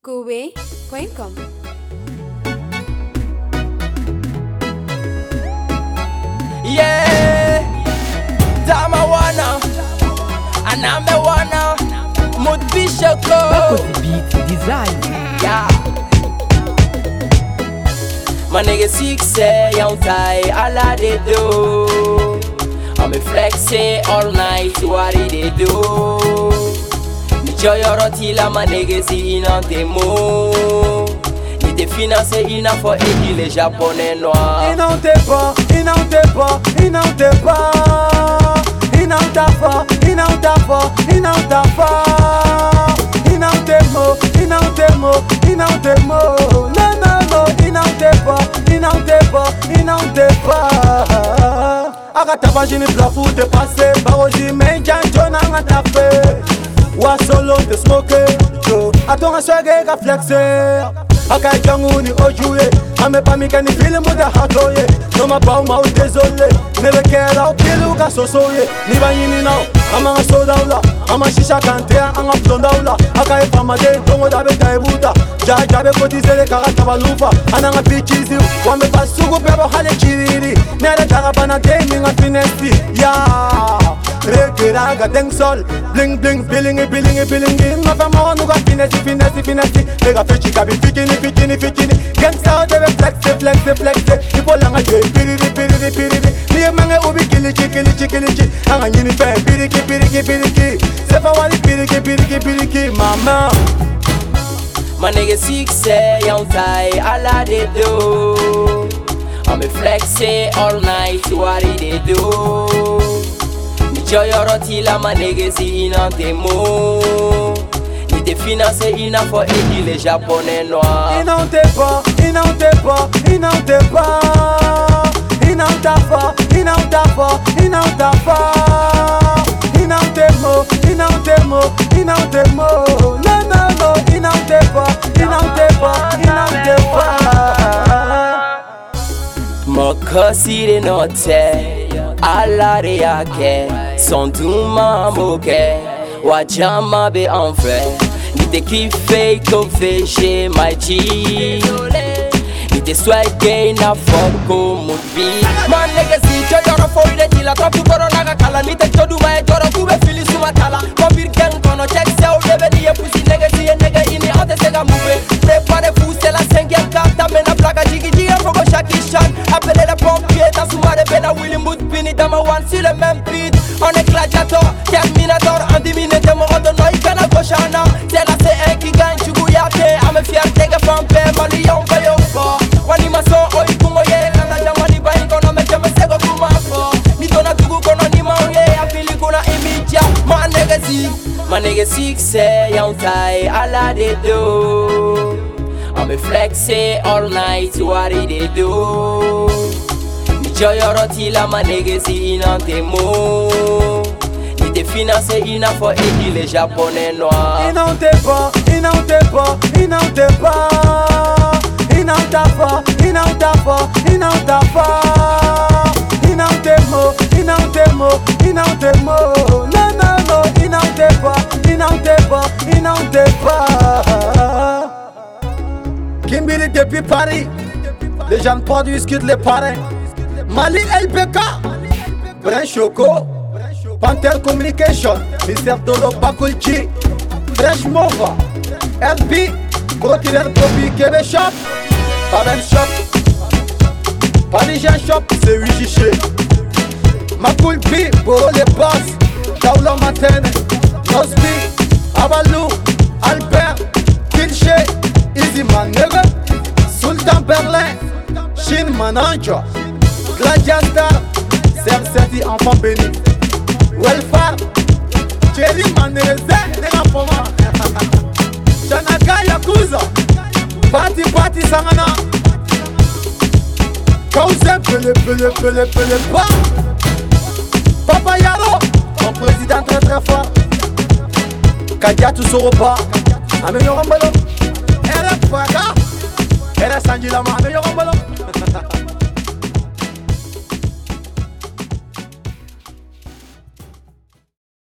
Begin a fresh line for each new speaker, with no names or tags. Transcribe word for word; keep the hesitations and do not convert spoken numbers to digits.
Kobe point com.
Yeah, Dama wana, Aname wana, Mudbishoko.
Back of the beat, design.
Yeah. My nigga six say young tie, all they do. I'm a flexing all night, what did they do? Joyorotila ma nigga si inante mo. Il te finance il n'a pas aider les japonais noirs.
Il n'en t'est pas, il n'en t'est pas, il n'en t'est pas. Il n'en t'a pas, il n'en t'a pas, il n'en t'a pas. Il n'en t'est mot, il n'en t'est mot, il n'en t'est mot. Non, non, non, il n'en t'est pas, il n'en t'est pas, il n'en t'est pas. Arrête ta vagine, plafou, t'es passé. Baroji, mais Jan, John, a tapé. Wa solo te smoke yo atonga swage ka flexer aka jangu ni ojuye ame pa mikani film da hatoye no ma pa ma désolé ne le kera o pilu ka sosoye ni banyini now ama soda ula ama shisha kante anga blonda ula aka e fama de tongo da be taibuta ja ja be ko dizele ka ka balufa ananga pichizi wa me pasugo bebo hale chiriri nere daga bana de ninga finesti ya Rekeraga deng sol, bling bling, billingi billingi billingi. Ma femme on nous a finesse finesse finesse. Les gars fait chica bi fikini fikini fikini. Gangsta de flex flex flex. Il faut l'anga de piriri piriri piriri. Ni mange ubi kili kili kili kili. Anga yini fe piriki piriki piriki. C'est pas wali piriki piriki piriki mama.
My nigga six say young tie, all they do. I'm a flexing all night, what did they do? Joyorotila ma nigga si inante mo. Il te finance il n'a pas aider les japonais noirs.
Il n'en t'est pas, il n'en t'est pas, il n'en t'est pas. Il n'en t'a pas, il n'en t'a pas, il n'en t'a pas. Il n'en t'est mot, il n'en t'est mot, il n'en t'est mot. Non, non, non, il n'en t'est pas, il n'en t'est pas, il n'en t'est pas.
Moko sire note, alla reake. Son douma moke, wajama be en vrai. Ni te kiffé comme fait chez my G. Ni te swagé na foko mudbi. Man nigga si joyoro for ide tila trapu corona ga kala. Ni te jodu ma e joro kube fili suma tala. Kombir gang kono check se o debe ni e pussy nigga si e nigga ini ante sega move. Préparez-vous c'est la cinquième carte. Amena plaga jigi jigi fogo shakishan. Appelez les pompiers, ta soumare bena Willy Mudbini. Dama one sur le même beat. On est gladiator, terminator, en dix minutes mon rôle de noix, il canne cochana. C'est la C un qui gagne, tu bouillate. A me fier, t'es que femme, mali, on paye au fort. Wani maso, oi, kumoye, kanda jamani, bain, kono, me jame, sego, kumafo. Ni tona tugu, kono, ni maouye, a fili, kuna, imitia, ma nigga si. Ma nigga six, say, young tie, all they do. I'm a flexing all night, what did they do? Joyorotila ma nigga si inante mo. Il te finance il n'a pas aider les japonais noirs.
Il n'en t'est pas, il n'en t'est pas, il n'en t'est pas. Il n'en t'a pas, il n'en t'a pas, il n'en t'a pas. Il n'en t'est mot, il n'en t'est mot, il n'en t'est mot. Non, non, non, il n'en t'est pas, il n'en t'est pas, il n'en t'est pas. Kimbili depuis Paris, les gens produisent que les parrains. Mali L B K, Brin Choco, Panther Communication, Mister Dolo Pakulchi, Fresh Mova, R B, Brotiler Bobby Kebe Shop, Paven Shop, Parisien Shop, c'est huit chichés. Makul B, Boro les Boss, Kaula Maten, Nosby, Abalou, Albert, Kilche, Easy Man Nigga, Sultan Berlin, Shin Manager. Gladiator, Serre Serti, enfant béni. Welfare, Thierry Maneze, Nega Foma. Chanaka Yakuza, Parti Parti Sangana. Kauze, Pele Pele Pele Pele Ba. Papa Yaro, mon président très très fort. Kadiatou Soroba, Améliorambalo. Elle est Faga, elle est Sanjilama, Améliorambalo.